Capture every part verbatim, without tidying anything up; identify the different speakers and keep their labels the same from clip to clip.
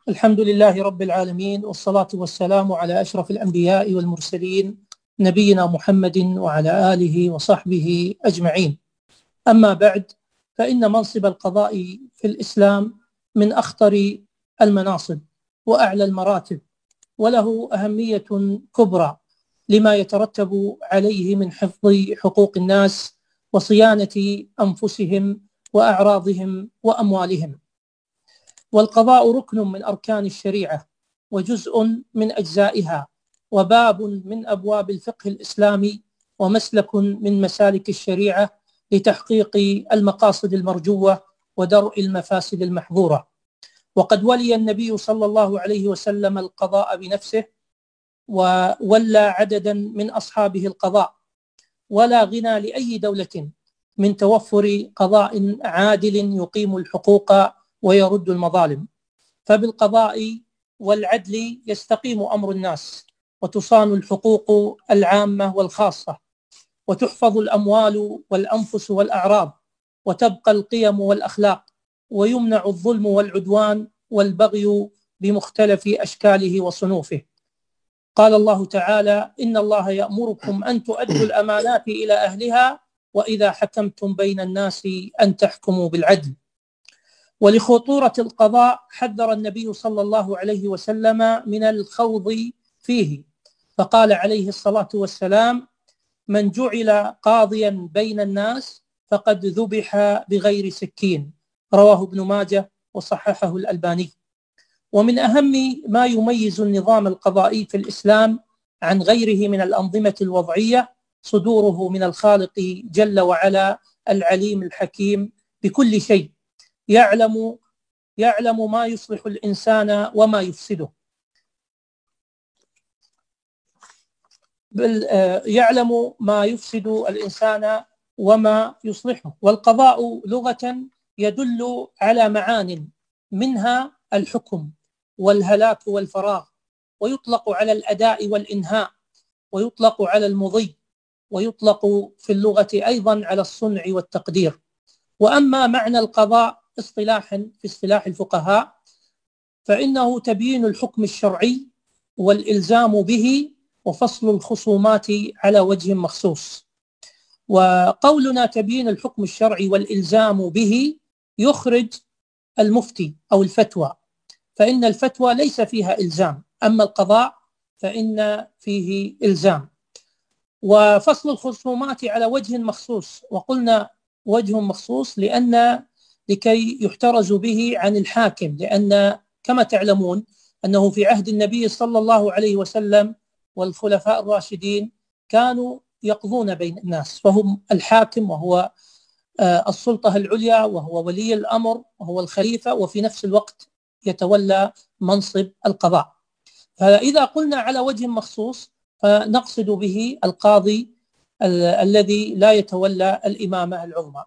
Speaker 1: الحمد لله رب العالمين، والصلاة والسلام على أشرف الأنبياء والمرسلين نبينا محمد وعلى آله وصحبه أجمعين. أما بعد، فإن منصب القضاء في الإسلام من أخطر المناصب وأعلى المراتب، وله أهمية كبرى لما يترتب عليه من حفظ حقوق الناس وصيانة أنفسهم وأعراضهم وأموالهم. والقضاء ركن من أركان الشريعة وجزء من أجزائها، وباب من أبواب الفقه الإسلامي، ومسلك من مسالك الشريعة لتحقيق المقاصد المرجوة ودرء المفاسد المحظورة. وقد ولي النبي صلى الله عليه وسلم القضاء بنفسه، وولى عددا من أصحابه القضاء، ولا غنى لأي دولة من توفر قضاء عادل يقيم الحقوق ويرد المظالم. فبالقضاء والعدل يستقيم أمر الناس، وتصان الحقوق العامة والخاصة، وتحفظ الأموال والأنفس والأعراض، وتبقى القيم والأخلاق، ويمنع الظلم والعدوان والبغي بمختلف أشكاله وصنوفه. قال الله تعالى: إن الله يأمركم أن تؤدوا الأمانات إلى أهلها وإذا حكمتم بين الناس أن تحكموا بالعدل. ولخطورة القضاء حذر النبي صلى الله عليه وسلم من الخوض فيه، فقال عليه الصلاة والسلام: من جعل قاضيا بين الناس فقد ذبح بغير سكين. رواه ابن ماجه وصححه الألباني. ومن أهم ما يميز النظام القضائي في الإسلام عن غيره من الأنظمة الوضعية صدوره من الخالق جل وعلا العليم الحكيم بكل شيء، يعلم يعلم ما يصلح الإنسان وما يفسده، بل يعلم ما يفسد الإنسان وما يصلحه. والقضاء لغة يدل على معان، منها الحكم والهلاك والفراغ، ويطلق على الأداء والإنهاء، ويطلق على المضي، ويطلق في اللغة أيضا على الصنع والتقدير. وأما معنى القضاء اصطلاحا في اصطلاح الفقهاء فإنه تبيين الحكم الشرعي والإلزام به وفصل الخصومات على وجه مخصوص. وقولنا تبيين الحكم الشرعي والإلزام به يخرج المفتي أو الفتوى، فإن الفتوى ليس فيها إلزام، أما القضاء فإن فيه إلزام. وفصل الخصومات على وجه مخصوص، وقلنا وجه مخصوص لأن لكي يحترز به عن الحاكم، لأن كما تعلمون أنه في عهد النبي صلى الله عليه وسلم والخلفاء الراشدين كانوا يقضون بين الناس، فهم الحاكم وهو السلطة العليا، وهو ولي الأمر وهو الخليفة، وفي نفس الوقت يتولى منصب القضاء. فإذا قلنا على وجه مخصوص فنقصد به القاضي الذي لا يتولى الإمامة العظمى.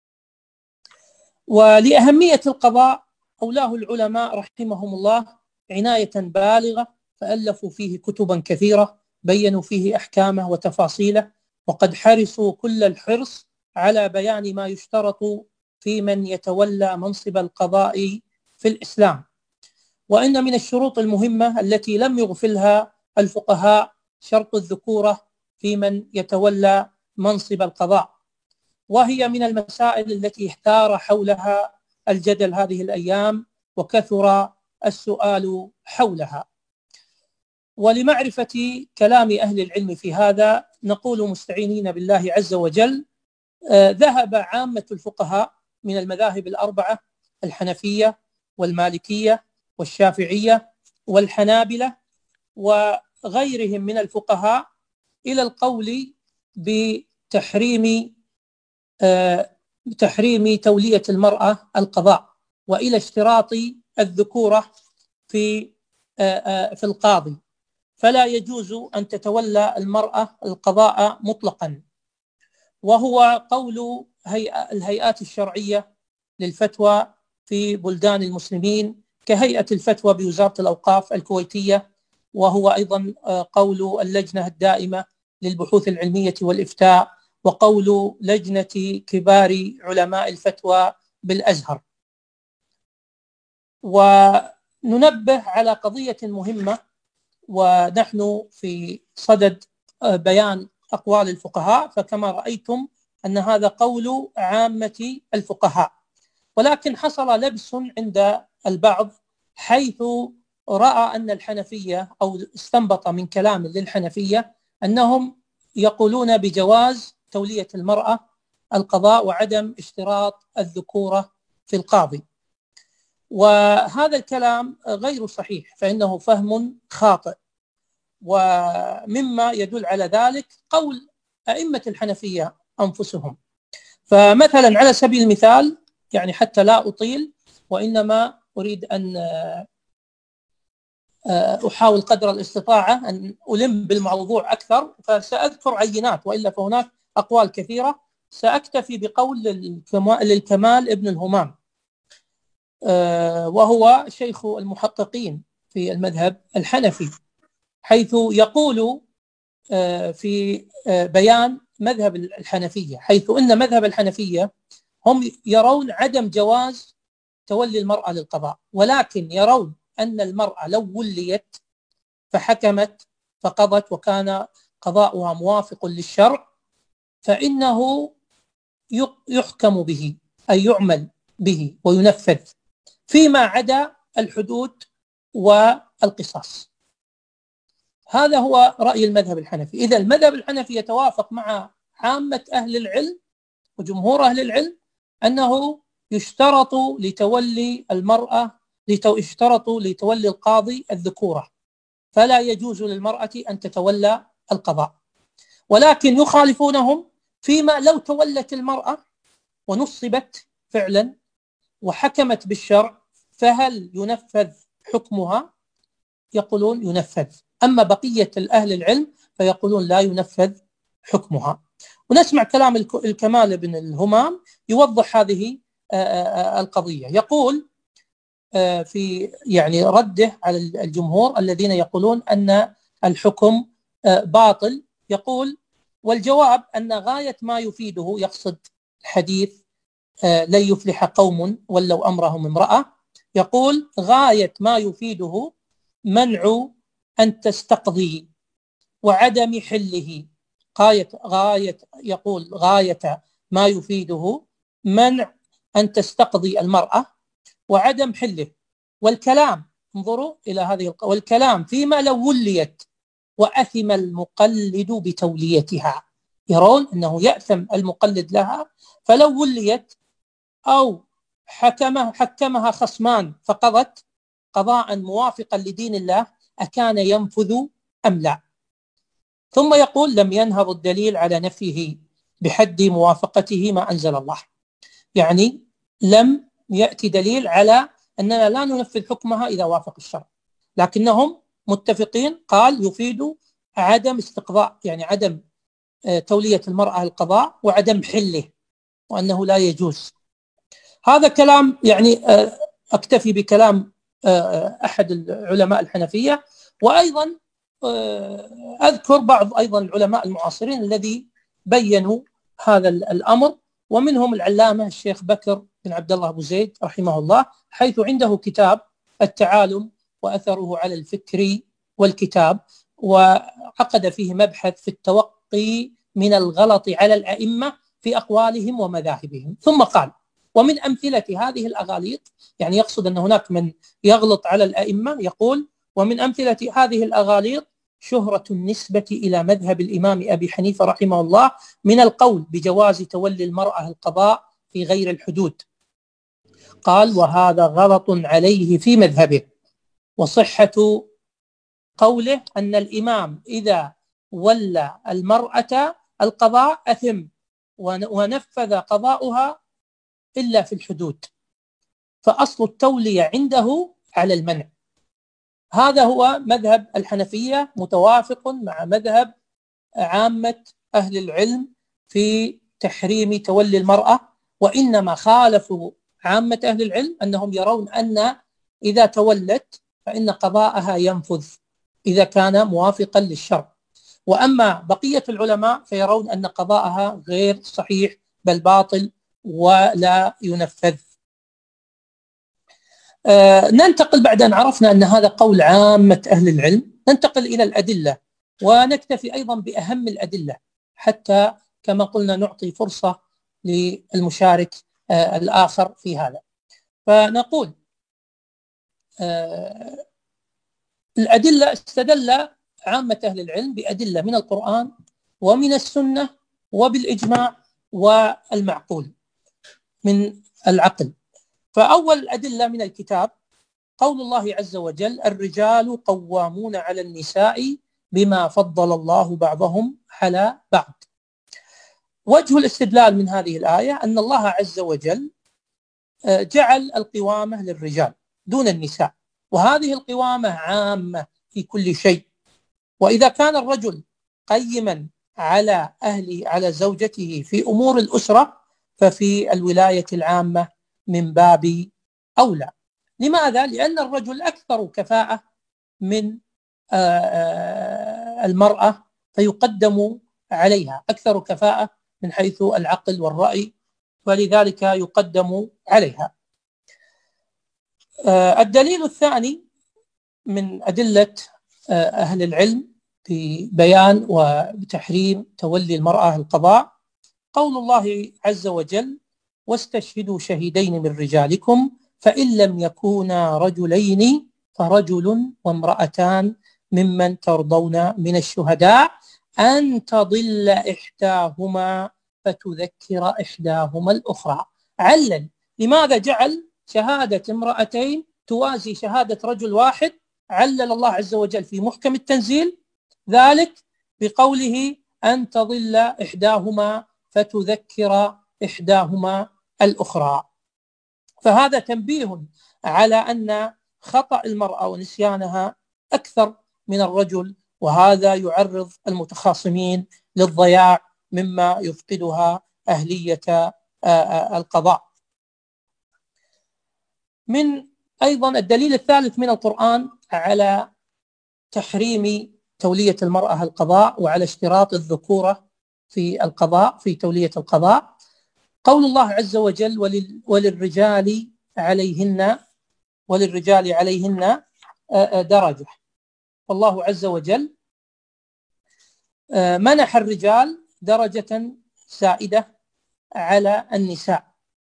Speaker 1: ولأهمية القضاء أولاه العلماء رحمهم الله عناية بالغة، فألفوا فيه كتبا كثيرة بينوا فيه أحكامه وتفاصيله، وقد حرصوا كل الحرص على بيان ما يشترط في من يتولى منصب القضاء في الإسلام. وإن من الشروط المهمة التي لم يغفلها الفقهاء شرط الذكورة في من يتولى منصب القضاء، وهي من المسائل التي احتار حولها الجدل هذه الأيام وكثر السؤال حولها. ولمعرفة كلام أهل العلم في هذا نقول مستعينين بالله عز وجل: آه ذهب عامة الفقهاء من المذاهب الأربعة الحنفية والمالكية والشافعية والحنابلة وغيرهم من الفقهاء إلى القول بتحريم آه تحريم تولية المرأة القضاء، وإلى اشتراط الذكورة في آه آه في القاضي، فلا يجوز أن تتولى المرأة القضاء مطلقا. وهو قول هيئة الهيئات الشرعية للفتوى في بلدان المسلمين كهيئة الفتوى بوزارة الأوقاف الكويتية، وهو أيضا قول اللجنة الدائمة للبحوث العلمية والإفتاء، وقول لجنة كبار علماء الفتوى بالأزهر. ونحن ننبه على قضية مهمة، ونحن في صدد بيان أقوال الفقهاء، فكما رأيتم أن هذا قول عامة الفقهاء، ولكن حصل لبس عند البعض حيث رأى أن الحنفية أو استنبط من كلام للحنفية أنهم يقولون بجواز تولية المرأة القضاء وعدم اشتراط الذكورة في القاضي، وهذا الكلام غير صحيح، فإنه فهم خاطئ. ومما يدل على ذلك قول أئمة الحنفية أنفسهم. فمثلا على سبيل المثال، يعني حتى لا أطيل وإنما أريد أن أحاول قدر الاستطاعة أن ألم بالموضوع أكثر، فسأذكر عينات، وإلا فهناك أقوال كثيرة. سأكتفي بقول للكمال ابن الهمام، وهو شيخ المحققين في المذهب الحنفي، حيث يقول في بيان مذهب الحنفية، حيث أن مذهب الحنفية هم يرون عدم جواز تولي المرأة للقضاء، ولكن يرون أن المرأة لو وليت فحكمت فقضت وكان قضاؤها موافق للشرع فإنه يحكم به، أي يعمل به وينفذ، فيما عدا الحدود والقصاص. هذا هو رأي المذهب الحنفي. إذا المذهب الحنفي يتوافق مع عامة أهل العلم وجمهور أهل العلم أنه يشترط لتولي المرأة يشترط لتولي القاضي الذكورة، فلا يجوز للمرأة أن تتولى القضاء، ولكن يخالفونهم فيما لو تولت المرأة ونصبت فعلا وحكمت بالشرع فهل ينفذ حكمها؟ يقولون ينفذ. أما بقية الأهل العلم فيقولون لا ينفذ حكمها. ونسمع كلام الكمال بن الهمام يوضح هذه القضية. يقول في يعني رده على الجمهور الذين يقولون أن الحكم باطل، يقول: والجواب أن غاية ما يفيده، يقصد الحديث لن يفلح قوم ولوا أمرهم امرأة، يقول غاية ما يفيده منع أن تستقضي وعدم حله. غاية غاية يقول غاية ما يفيده منع أن تستقضي المرأة وعدم حله. والكلام، انظروا إلى هذه الق... والكلام فيما لو وليت وأثم المقلد بتوليتها، يرون أنه يأثم المقلد لها، فلو وليت أو حكمها حكمها خصمان فقضت قضاء موافقا لدين الله أكان ينفذ أم لا؟ ثم يقول: لم ينهض الدليل على نفيه بحد موافقته ما أنزل الله. يعني لم يأتي دليل على أننا لا ننفذ حكمها إذا وافق الشرع، لكنهم متفقين، قال يفيد عدم استقضاء، يعني عدم تولية المرأة القضاء وعدم حله، وأنه لا يجوز. هذا كلام، يعني أكتفي بكلام أحد العلماء الحنفية. وأيضا أذكر بعض أيضا العلماء المعاصرين الذي بيّنوا هذا الأمر، ومنهم العلامة الشيخ بكر بن عبد الله أبو زيد رحمه الله، حيث عنده كتاب التعالم وأثره على الفكر والكتاب، وعقد فيه مبحث في التوقي من الغلط على الأئمة في أقوالهم ومذاهبهم. ثم قال: ومن أمثلة هذه الأغاليط، يعني يقصد أن هناك من يغلط على الأئمة، يقول: ومن أمثلة هذه الأغاليط شهرة النسبة إلى مذهب الإمام أبي حنيفة رحمه الله من القول بجواز تولي المرأة القضاء في غير الحدود. قال: وهذا غلط عليه في مذهبه، وصحة قوله أن الإمام إذا ولى المرأة القضاء أثم ونفذ قضاؤها إلا في الحدود، فأصل التولية عنده على المنع. هذا هو مذهب الحنفية، متوافق مع مذهب عامة أهل العلم في تحريم تولي المرأة، وإنما خالفوا عامة أهل العلم أنهم يرون أن إذا تولت فإن قضاءها ينفذ إذا كان موافقا للشرع، وأما بقية العلماء فيرون أن قضاءها غير صحيح بل باطل ولا ينفذ. آه ننتقل بعد أن عرفنا أن هذا قول عامة أهل العلم، ننتقل إلى الأدلة، ونكتفي أيضا بأهم الأدلة حتى كما قلنا نعطي فرصة للمشارك آه الآخر في هذا. فنقول آه الأدلة، استدل عامة أهل العلم بأدلة من القرآن ومن السنة وبالإجماع والمعقول من العقل. فأول الأدلة من الكتاب قول الله عز وجل: الرجال قوامون على النساء بما فضل الله بعضهم على بعض. وجه الاستدلال من هذه الآية أن الله عز وجل جعل القوامة للرجال دون النساء، وهذه القوامة عامة في كل شيء. وإذا كان الرجل قيما على أهله على زوجته في أمور الأسرة ففي الولاية العامة من باب أولى. لماذا؟ لأن الرجل أكثر كفاءة من المرأة، فيقدم عليها أكثر كفاءة من حيث العقل والرأي، ولذلك يقدم عليها. الدليل الثاني من أدلة أهل العلم في بيان وتحريم تولي المرأة القضاء قول الله عز وجل: واستشهدوا شهيدين من رجالكم فإن لم يكونا رجلين فرجل وامرأتان ممن ترضون من الشهداء أن تضل إحداهما فتذكر إحداهما الأخرى. علل لماذا جعل شهادة امرأتين توازي شهادة رجل واحد. علل الله عز وجل في محكم التنزيل ذلك بقوله: أن تضل إحداهما فتذكر إحداهما الأخرى. فهذا تنبيه على أن خطأ المرأة ونسيانها أكثر من الرجل، وهذا يعرض المتخاصمين للضياع مما يفقدها أهلية القضاء. من أيضا الدليل الثالث من القرآن على تحريم تولية المرأة القضاء وعلى اشتراط الذكورة في القضاء في تولية القضاء قول الله عز وجل: وللرجال عليهن وللرجال عليهن درجة. والله عز وجل منح الرجال درجة زائدة على النساء،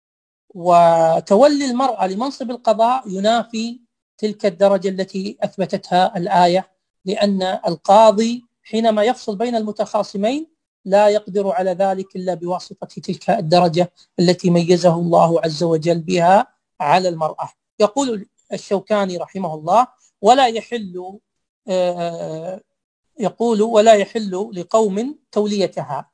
Speaker 1: وتولي المرأة لمنصب القضاء ينافي تلك الدرجة التي أثبتتها الآية، لأن القاضي حينما يفصل بين المتخاصمين لا يقدر على ذلك إلا بواسطة تلك الدرجة التي ميزه الله عز وجل بها على المرأة. يقول الشوكاني رحمه الله: ولا يحل يقول ولا يحل لقوم توليتها.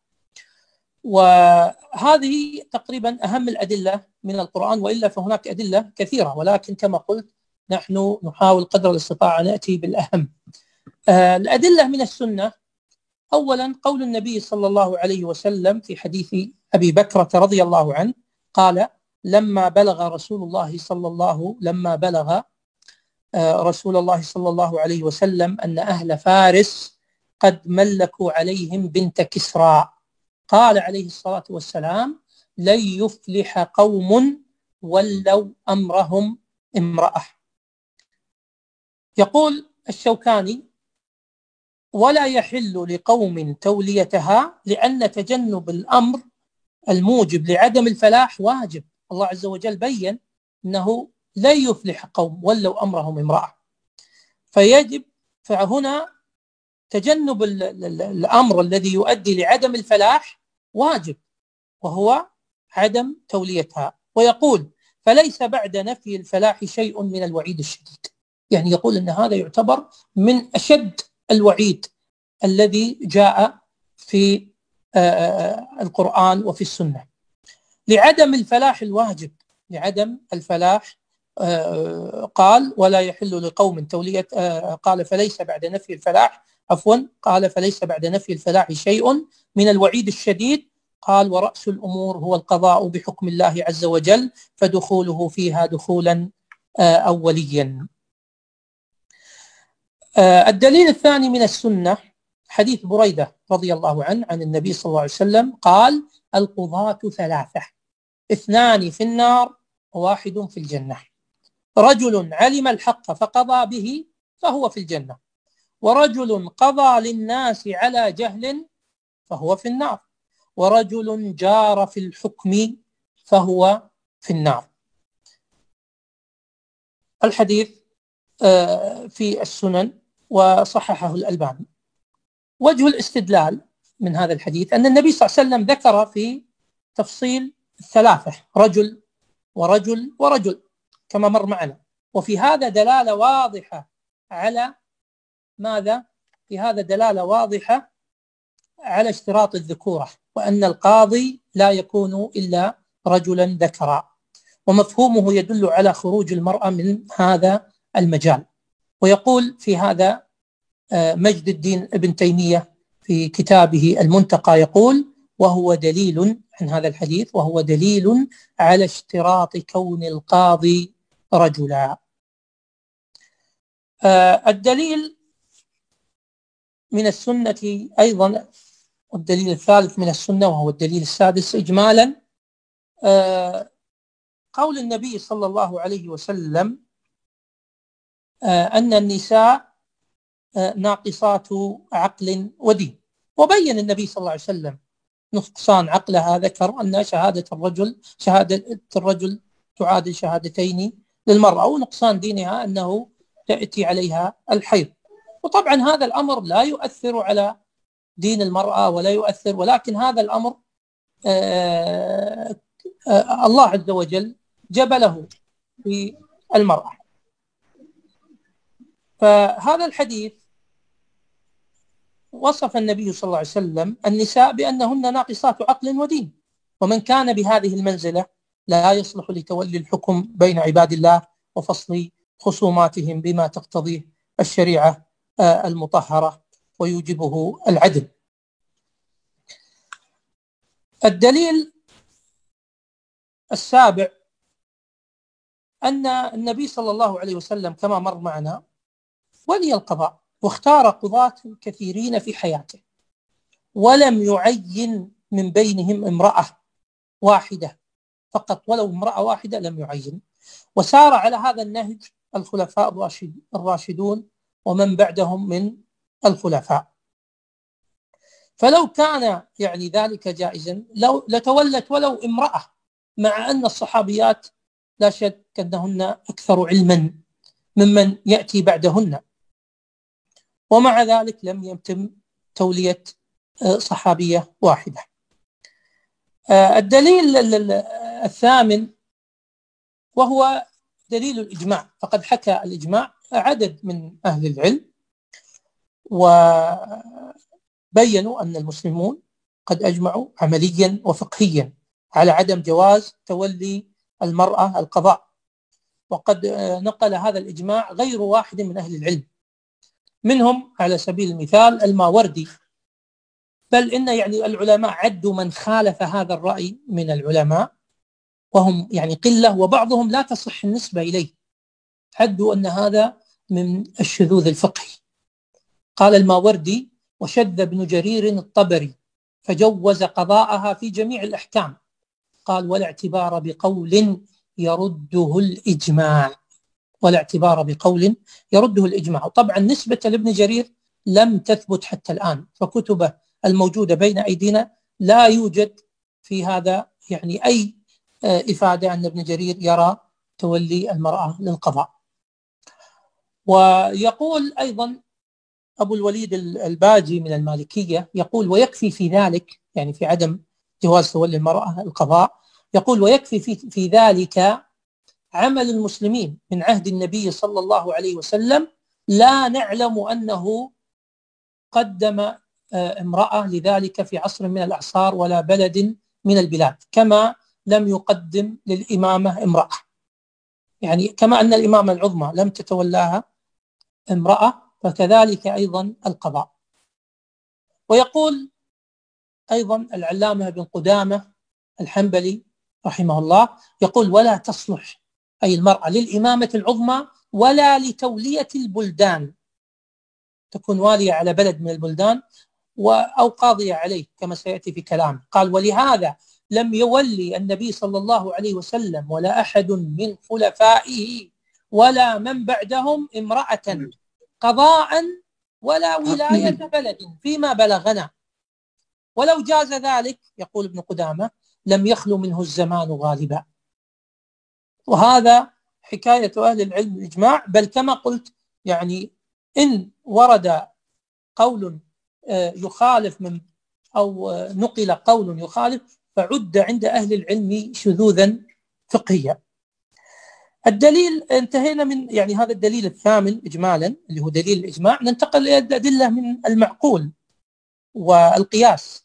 Speaker 1: وهذه تقريبا أهم الأدلة من القرآن، وإلا فهناك أدلة كثيرة، ولكن كما قلت نحن نحاول قدر الاستطاعة نأتي بالأهم. الأدلة من السنة: أولا قول النبي صلى الله عليه وسلم في حديث أبي بكرة رضي الله عنه قال: لما بلغ رسول الله صلى الله لما بلغ رسول الله صلى الله عليه وسلم أن أهل فارس قد ملكوا عليهم بنت كسرى قال عليه الصلاة والسلام: لن يفلح قوم ولوا أمرهم امرأة. يقول الشوكاني: ولا يحل لقوم توليتها لأن تجنب الأمر الموجب لعدم الفلاح واجب. الله عز وجل بين أنه لا يفلح قوم ولوا أمرهم امرأة، فيجب فهنا تجنب الأمر الذي يؤدي لعدم الفلاح واجب، وهو عدم توليتها. ويقول: فليس بعد نفي الفلاح شيء من الوعيد الشديد. يعني يقول أن هذا يعتبر من أشد الوعيد الذي جاء في القرآن وفي السنة لعدم الفلاح الواجب. لعدم الفلاح قال: ولا يحل لقوم تولية قال فليس بعد نفي الفلاح عفوا قال فليس بعد نفي الفلاح شيء من الوعيد الشديد. قال: ورأس الأمور هو القضاء بحكم الله عز وجل، فدخوله فيها دخولا أوليا. الدليل الثاني من السنة حديث بريدة رضي الله عنه عن النبي صلى الله عليه وسلم قال: القضاة ثلاثة، اثنان في النار وواحد في الجنة. رجل علم الحق فقضى به فهو في الجنة، ورجل قضى للناس على جهل فهو في النار، ورجل جار في الحكم فهو في النار. الحديث في السنن وصححه الألباني. وجه الاستدلال من هذا الحديث أن النبي صلى الله عليه وسلم ذكر في تفصيل الثلاثة رجل ورجل ورجل كما مر معنا، وفي هذا دلالة واضحة على ماذا؟ في هذا دلالة واضحة على اشتراط الذكورة، وأن القاضي لا يكون إلا رجلا ذكرا، ومفهومه يدل على خروج المرأة من هذا المجال. ويقول في هذا مجد الدين ابن تيمية في كتابه المنتقى، يقول: وهو دليل عن هذا الحديث وهو دليل على اشتراط كون القاضي رجلا. الدليل من السنة أيضا، والدليل الثالث من السنة وهو الدليل السادس إجمالا، قول النبي صلى الله عليه وسلم أن النساء ناقصات عقل ودين، وبين النبي صلى الله عليه وسلم نقصان عقلها، ذكر أن شهادة الرجل شهادة الرجل تعادل شهادتين للمرأة، ونقصان دينها أنه تأتي عليها الحيض. وطبعا هذا الأمر لا يؤثر على دين المرأة ولا يؤثر، ولكن هذا الأمر آآ آآ الله عز وجل جبله في المرأة. فهذا الحديث وصف النبي صلى الله عليه وسلم النساء بأنهن ناقصات عقل ودين، ومن كان بهذه المنزلة لا يصلح لتولي الحكم بين عباد الله وفصل خصوماتهم بما تقتضيه الشريعة المطهرة ويوجبه العدل. الدليل السابع أن النبي صلى الله عليه وسلم كما مر معنا ولي القضاء، واختار قضاة كثيرين في حياته، ولم يعين من بينهم امرأة واحدة فقط، ولو امرأة واحدة لم يعين. وسار على هذا النهج الخلفاء الراشدون ومن بعدهم من الخلفاء. فلو كان يعني ذلك جائزا لو لتولت ولو امرأة، مع أن الصحابيات لا شك أنهن أكثر علما ممن يأتي بعدهن، ومع ذلك لم يتم تولية صحابية واحدة. الدليل الثامن وهو دليل الإجماع، فقد حكى الإجماع عدد من أهل العلم وبينوا أن المسلمون قد أجمعوا عمليا وفقهيا على عدم جواز تولي المرأة القضاء، وقد نقل هذا الإجماع غير واحد من أهل العلم، منهم على سبيل المثال الماوردي، بل إن يعني العلماء عدوا من خالف هذا الرأي من العلماء وهم يعني قلة، وبعضهم لا تصح النسبة إليه، عدوا أن هذا من الشذوذ الفقهي. قال الماوردي: وشذ ابن جرير الطبري فجوز قضاءها في جميع الأحكام، قال: ولا اعتبار بقول يرده الإجماع، ولا اعتبار بقول يرده الإجماع. طبعا نسبة لابن جرير لم تثبت حتى الآن، فكتبه الموجودة بين أيدينا لا يوجد في هذا يعني أي إفادة أن ابن جرير يرى تولي المرأة للقضاء. ويقول أيضا أبو الوليد الباجي من المالكية، يقول: ويكفي في ذلك، يعني في عدم جواز تولي المرأة القضاء، يقول: ويكفي في, في ذلك عمل المسلمين من عهد النبي صلى الله عليه وسلم، لا نعلم أنه قدم امرأة لذلك في عصر من الأعصار ولا بلد من البلاد، كما لم يقدم للإمامة امرأة، يعني كما أن الإمامة العظمى لم تتولاها امرأة فكذلك أيضا القضاء. ويقول أيضا العلامة ابن قدامة الحنبلي رحمه الله، يقول: ولا تصلح أي المرأة للإمامة العظمى ولا لتولية البلدان، تكون والية على بلد من البلدان أو قاضية عليه كما سيأتي في كلامه. قال: ولهذا لم يولي النبي صلى الله عليه وسلم ولا أحد من خلفائه ولا من بعدهم امرأة قضاء ولا ولاية بلد فيما بلغنا، ولو جاز ذلك يقول ابن قدامة لم يخلو منه الزمان غالبا. وهذا حكاية أهل العلم الإجماع. بل كما قلت يعني إن ورد قول يخالف من أو نقل قول يخالف فعد عند أهل العلم شذوذا فقهيا. الدليل انتهينا من يعني هذا الدليل الثامن إجمالا اللي هو دليل الإجماع. ننتقل إلى الأدلة من المعقول والقياس.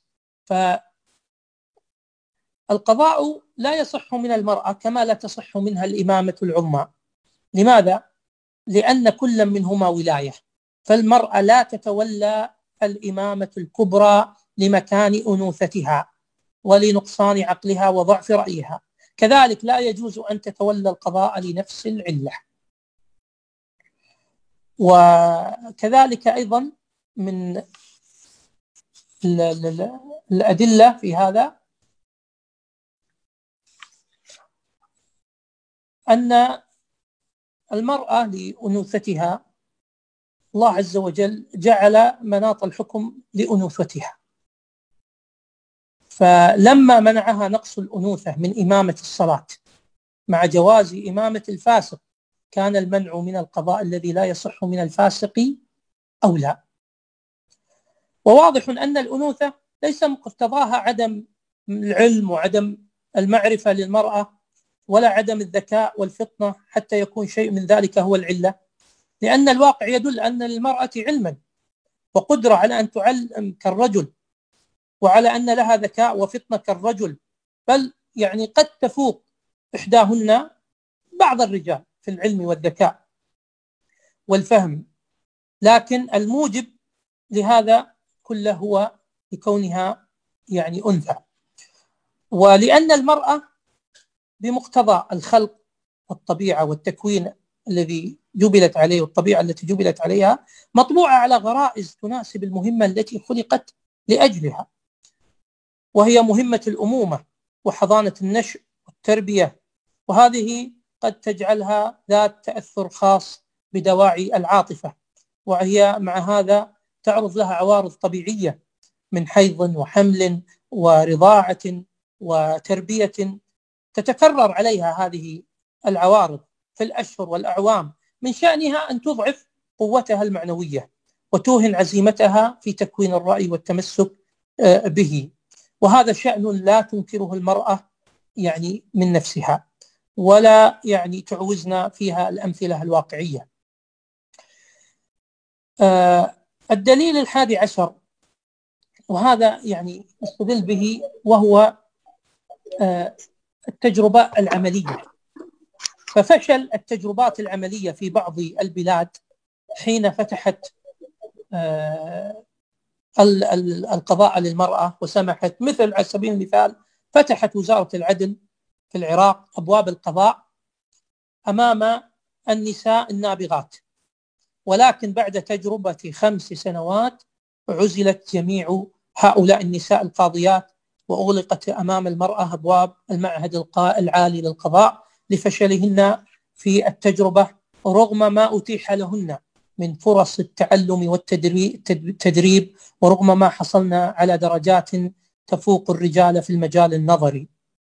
Speaker 1: فالقضاء لا يصح من المرأة كما لا تصح منها الإمامة العظمى. لماذا؟ لأن كل منهما ولاية، فالمرأة لا تتولى الإمامة الكبرى لمكان أنوثتها ولنقصان عقلها وضعف رأيها، كذلك لا يجوز أن تتولى القضاء لنفس العلة. وكذلك أيضا من الأدلة في هذا أن المرأة لأنوثتها الله عز وجل جعل مناط الحكم لأنوثتها، فلما منعها نقص الأنوثة من إمامة الصلاة مع جواز إمامة الفاسق كان المنع من القضاء الذي لا يصح من الفاسق أولى. وواضح أن الأنوثة ليس مقتضاها عدم العلم وعدم المعرفة للمرأة ولا عدم الذكاء والفطنة حتى يكون شيء من ذلك هو العلة، لأن الواقع يدل أن للمرأة علما وقدرة على أن تعلم كالرجل وعلى أن لها ذكاء وفطنة كالرجل، بل يعني قد تفوق إحداهن بعض الرجال في العلم والذكاء والفهم، لكن الموجب لهذا كله هو لكونها يعني أنثى. ولأن المرأة بمقتضى الخلق والطبيعة والتكوين الذي جبلت عليه والطبيعة التي جبلت عليها مطبوعة على غرائز تناسب المهمة التي خلقت لأجلها، وهي مهمة الأمومة وحضانة النشء والتربية، وهذه قد تجعلها ذات تأثر خاص بدواعي العاطفة، وهي مع هذا تعرض لها عوارض طبيعية من حيض وحمل ورضاعة وتربية تتكرر عليها هذه العوارض في الأشهر والأعوام، من شأنها أن تضعف قوتها المعنوية وتوهن عزيمتها في تكوين الرأي والتمسك به، وهذا شأن لا تنكره المرأة يعني من نفسها ولا يعني تعوزنا فيها الأمثلة الواقعية. الدليل الحادي عشر وهذا يعني استدل به وهو التجربة العملية. ففشل التجربات العملية في بعض البلاد حين فتحت القضاء للمرأة وسمحت، مثل على سبيل المثال فتحت وزارة العدل في العراق أبواب القضاء أمام النساء النابغات، ولكن بعد تجربة خمس سنوات عزلت جميع هؤلاء النساء القاضيات وأغلقت أمام المرأة أبواب المعهد العالي للقضاء لفشلهن في التجربة رغم ما أتيح لهن من فرص التعلم والتدريب، ورغم ما حصلنا على درجات تفوق الرجال في المجال النظري.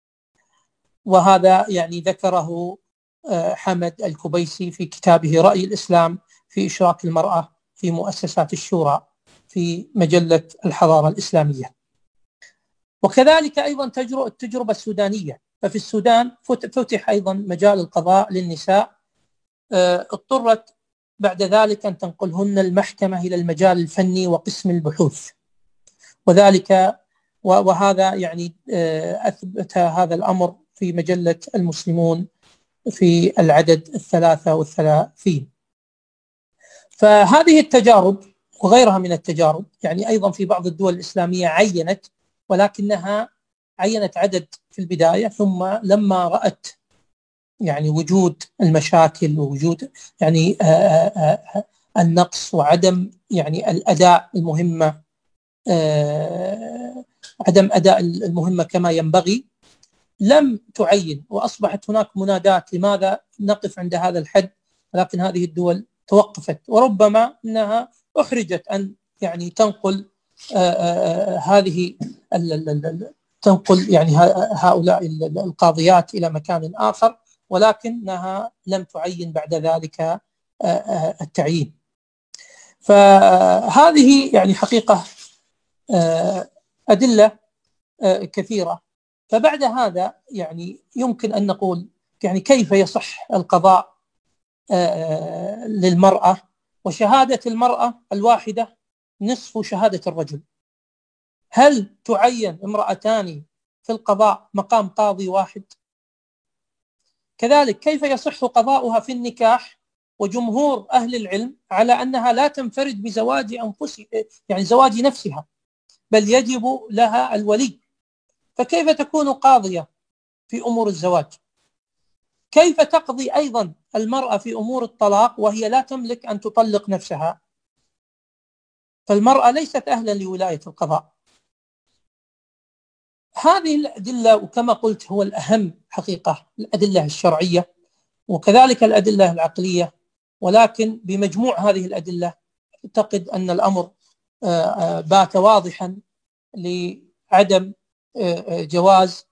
Speaker 1: وهذا يعني ذكره حمد الكبيسي في كتابه رأي الإسلام في إشراك المرأة في مؤسسات الشورى في مجلة الحضارة الإسلامية. وكذلك أيضا التجربة السودانية، ففي السودان فتح أيضا مجال القضاء للنساء، اضطرت بعد ذلك أن تنقلهن المحكمة إلى المجال الفني وقسم البحوث، وذلك وهذا يعني أثبت هذا الأمر في مجلة المسلمون في العدد الثلاثة والثلاثين. فهذه التجارب وغيرها من التجارب يعني أيضا في بعض الدول الإسلامية عينت، ولكنها عينت عدد في البداية، ثم لما رأت يعني وجود المشاكل ووجود يعني آآ آآ النقص وعدم يعني الأداء المهمة عدم أداء المهمة كما ينبغي لم تعين، وأصبحت هناك منادات لماذا نقف عند هذا الحد ولكن هذه الدول توقفت، وربما أنها أحرجت أن يعني تنقل آآ آآ هذه تنقل يعني هؤلاء القاضيات إلى مكان آخر، ولكنها لم تعين بعد ذلك التعيين. فهذه يعني حقيقة أدلة كثيرة. فبعد هذا يعني يمكن أن نقول يعني كيف يصح القضاء للمرأة، وشهادة المرأة الواحدة نصف شهادة الرجل؟ هل تعين امرأتان في القضاء مقام قاضي واحد؟ كذلك كيف يصح قضاؤها في النكاح وجمهور أهل العلم على أنها لا تنفرد بزواج أنفسها، يعني زواج نفسها، بل يجب لها الولي؟ فكيف تكون قاضية في أمور الزواج؟ كيف تقضي أيضا المرأة في أمور الطلاق وهي لا تملك أن تطلق نفسها؟ فالمرأة ليست أهلا لولاية القضاء. هذه الأدلة، وكما قلت هو الأهم حقيقة الأدلة الشرعية وكذلك الأدلة العقلية، ولكن بمجموع هذه الأدلة أعتقد أن الأمر بات واضحا لعدم جواز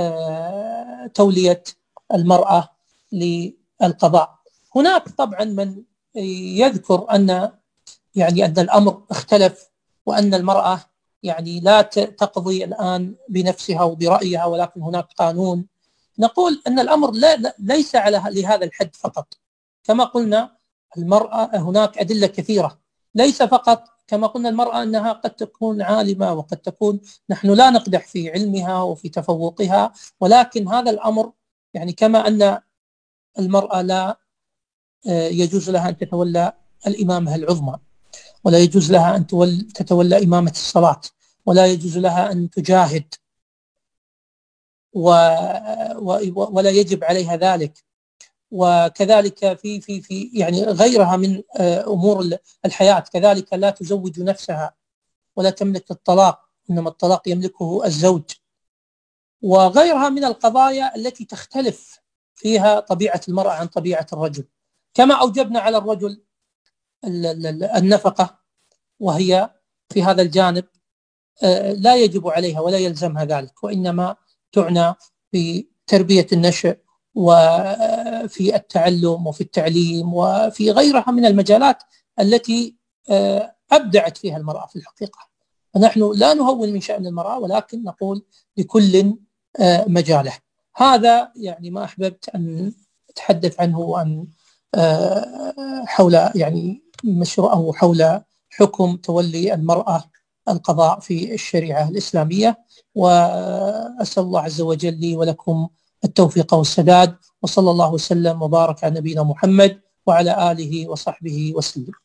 Speaker 1: تولية المرأة للقضاء. هناك طبعا من يذكر أن يعني أن الأمر اختلف، وأن المرأة يعني لا تقضي الآن بنفسها وبرأيها، ولكن هناك قانون. نقول أن الأمر لا ليس على لهذا الحد فقط. كما قلنا المرأة هناك أدلة كثيرة، ليس فقط كما قلنا المرأة أنها قد تكون عالمة وقد تكون، نحن لا نقدح في علمها وفي تفوقها، ولكن هذا الأمر يعني كما أن المرأة لا يجوز لها أن تتولى الإمامة العظمى، ولا يجوز لها أن تتولى إمامة الصلاة، ولا يجوز لها أن تجاهد و... ولا يجب عليها ذلك، وكذلك في في في يعني غيرها من أمور الحياة، كذلك لا تزوج نفسها ولا تملك الطلاق، إنما الطلاق يملكه الزوج، وغيرها من القضايا التي تختلف فيها طبيعة المرأة عن طبيعة الرجل. كما أوجبنا على الرجل النفقة، وهي في هذا الجانب لا يجب عليها ولا يلزمها ذلك، وإنما تعنى بتربية النشء وفي التعلم وفي التعليم وفي غيرها من المجالات التي أبدعت فيها المرأة في الحقيقة. فنحن لا نهون من شأن المرأة، ولكن نقول لكل مجاله. هذا يعني ما أحببت أن أتحدث عنه، وأن حول يعني مشروع أو حول حكم تولي المرأة القضاء في الشريعة الإسلامية. وأسأل الله عز وجل لي ولكم التوفيق والسداد، وصلى الله وسلم وبارك على نبينا محمد وعلى آله وصحبه وسلم.